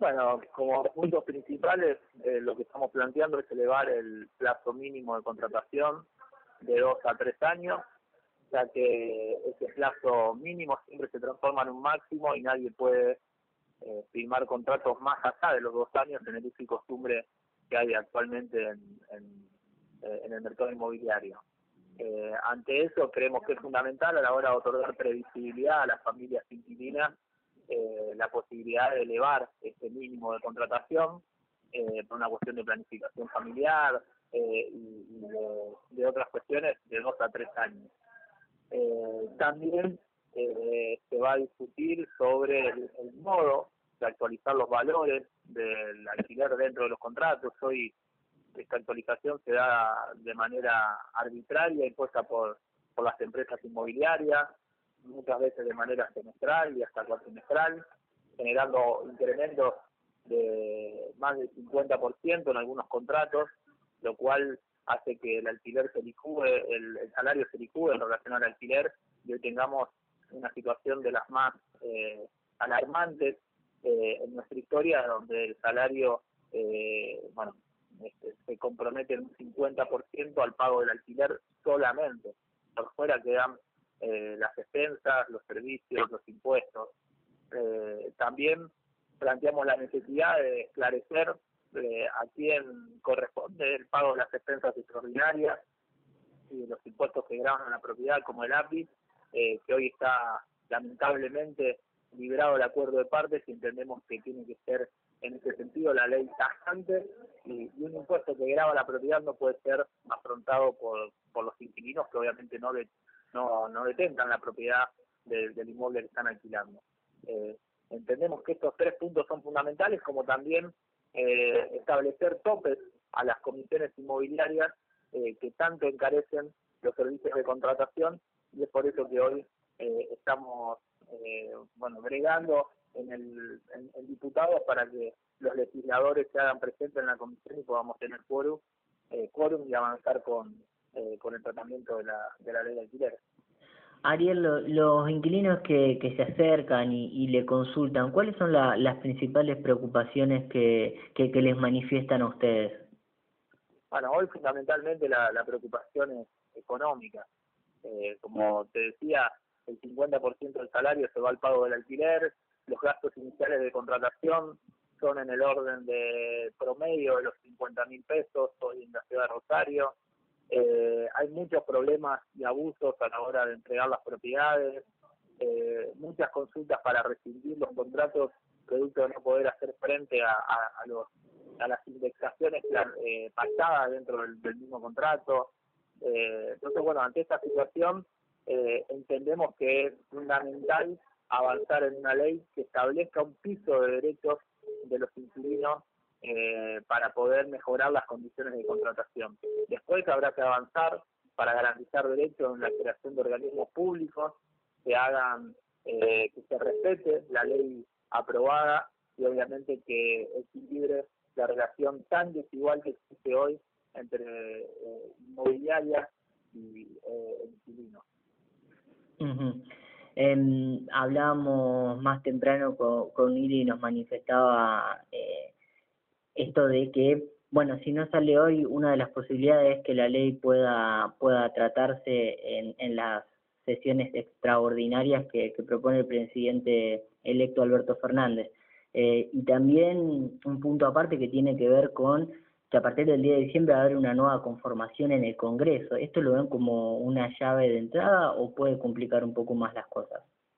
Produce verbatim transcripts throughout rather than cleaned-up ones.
Bueno, como puntos principales, eh, lo que estamos planteando es elevar el plazo mínimo de contratación de dos a tres años, ya que ese plazo mínimo siempre se transforma en un máximo y nadie puede eh, firmar contratos más allá de los dos años en el uso y costumbre que hay actualmente en, en, eh, en el mercado inmobiliario. Eh, ante eso, creemos que es fundamental a la hora de otorgar previsibilidad a las familias inquilinas eh, la posibilidad de elevar este mínimo de contratación eh, por una cuestión de planificación familiar eh, y, y de, de otras cuestiones de dos a tres años. Eh, también eh, se va a discutir sobre el, el modo de actualizar los valores del alquiler dentro de los contratos. Hoy esta actualización se da de manera arbitraria, impuesta por, por las empresas inmobiliarias, muchas veces de manera semestral y hasta cuatrimestral, generando incrementos de más del cincuenta por ciento en algunos contratos, lo cual hace que el alquiler se licúe, el, el salario se licúe en relación al alquiler, y hoy tengamos una situación de las más eh, alarmantes eh, en nuestra historia, donde el salario, eh, bueno, este, se compromete en un cincuenta por ciento al pago del alquiler solamente. Por fuera quedan eh, las expensas, los servicios, los impuestos. Eh, también planteamos la necesidad de esclarecer eh, a quién corresponde el pago de las expensas extraordinarias y de los impuestos que gravan la propiedad, como el A P I, eh, que hoy está lamentablemente librado el acuerdo de partes, y entendemos que tiene que ser en ese sentido la ley tajante, y, y un impuesto que grava la propiedad no puede ser afrontado por, por los inquilinos que obviamente no, de, no, no detentan la propiedad de, del inmueble que están alquilando. Eh, entendemos que estos tres puntos son fundamentales, como también eh, establecer topes a las comisiones inmobiliarias eh, que tanto encarecen los servicios de contratación, y es por eso que hoy eh, estamos eh, bueno bregando en el en, en diputados para que los legisladores se hagan presentes en la comisión y podamos tener quórum eh, quórum y avanzar con eh, con el tratamiento de la de la ley de alquiler. Ariel, lo, los inquilinos que, que se acercan y, y le consultan, ¿cuáles son la, las principales preocupaciones que, que, que les manifiestan a ustedes? Bueno, hoy fundamentalmente la, la preocupación es económica. Eh, como te decía, el cincuenta por ciento del salario se va al pago del alquiler, los gastos iniciales de contratación son en el orden de promedio de los cincuenta mil pesos hoy en la ciudad de Rosario. Eh, hay muchos problemas y abusos a la hora de entregar las propiedades, eh, muchas consultas para rescindir los contratos producto de no poder hacer frente a, a, a los a las indexaciones eh, pactadas dentro del, del mismo contrato. Eh, entonces, bueno, ante esta situación eh, entendemos que es fundamental avanzar en una ley que establezca un piso de derechos de los inquilinos eh, para poder mejorar las condiciones de contratación. Después habrá que avanzar para garantizar derechos en la creación de organismos públicos que hagan eh, que se respete la ley aprobada, y obviamente que equilibre la relación tan desigual que existe hoy entre eh, inmobiliarias y eh, inquilinos. Uh-huh. Eh, hablábamos más temprano con, con Iri y nos manifestaba eh, esto de que, bueno, si no sale hoy, una de las posibilidades es que la ley pueda pueda tratarse en, en las sesiones extraordinarias que, que propone el presidente electo Alberto Fernández. Eh, y también un punto aparte que tiene que ver con que a partir del diez de diciembre va a haber una nueva conformación en el Congreso. ¿Esto lo ven como una llave de entrada o puede complicar un poco más las cosas?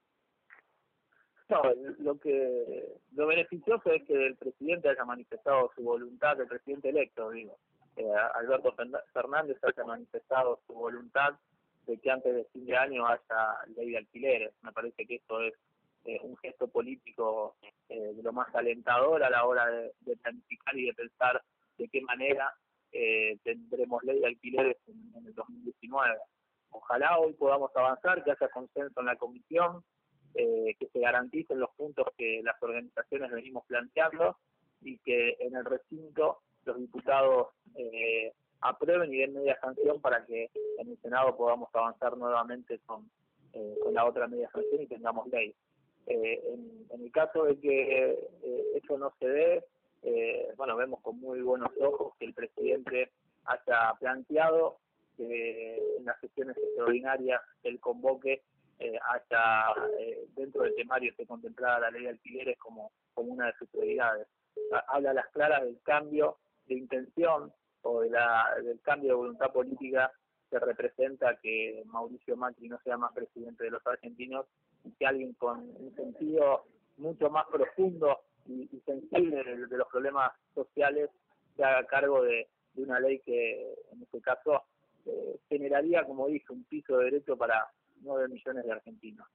No, lo que lo beneficioso es que el presidente haya manifestado su voluntad, el presidente electo, digo, eh, Alberto Fernández haya manifestado su voluntad de que antes de fin de año haya ley de alquileres. Me parece que esto es eh, un gesto político eh, de lo más alentador a la hora de, de planificar y de pensar de qué manera eh, tendremos ley de alquileres en, en el dos mil diecinueve. Ojalá hoy podamos avanzar, que haya consenso en la comisión, eh, que se garanticen los puntos que las organizaciones venimos planteando y que en el recinto los diputados eh, aprueben y den media sanción para que en el Senado podamos avanzar nuevamente con, eh, con la otra media sanción y tengamos ley. Eh, en, en el caso de que eh, eso no se dé. Eh, bueno, vemos con muy buenos ojos que el presidente haya planteado que en las sesiones extraordinarias que él convoque eh, haya eh, dentro del temario esté contemplada la ley de alquileres como, como una de sus prioridades. Habla a las claras del cambio de intención o de la, del cambio de voluntad política que representa que Mauricio Macri no sea más presidente de los argentinos y que alguien con un sentido mucho más profundo y, y sensible de, de los problemas sociales se haga cargo de, de una ley que en este caso eh, generaría, como dije, un piso de derecho para nueve millones de argentinos.